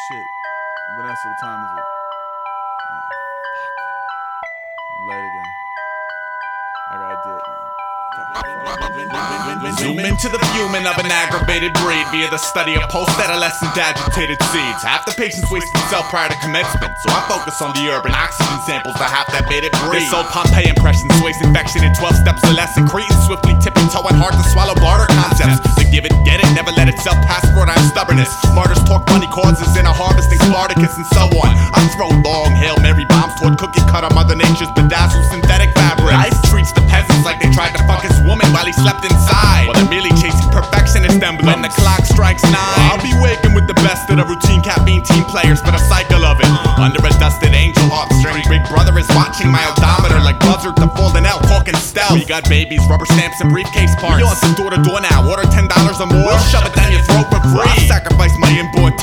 shit. Vanessa, what time is it? Oh, fuck. Late again. I gotta do it, man. Zoom into the fuming of an aggravated breed via the study of post-adolescent agitated seeds. Half the patients waste themselves prior to commencement, so I focus on the urban oxygen samples, the half that made it breathe. This old Pompeii impression sways infection in 12 steps or less, and Cretans swiftly tipping toeing hard to swallow barter concepts. The give it, get it, never let itself pass Rhode Island stubbornness. Martyrs talk money causes in a harvesting Spartacus and so on. I throw long Hail Mary bombs toward cookie cutter Mother Nature's bedazzled synthetic fabric. Life treats the peasants like they tried to fuck his woman while he slept inside, while they're merely chasing perfectionist emblems. When the clock strikes 9, I'll be waking with the best of the routine caffeine team players for the cycle of it. Under a dusted angel harp string, Big Brother is watching my odometer like Buzzard the Fallen Elf talking stealth. We got babies, rubber stamps, and briefcase parts. We on some door to door now. Order $10 or more, we'll shove it down your throat for free. I'll sacrifice my inborn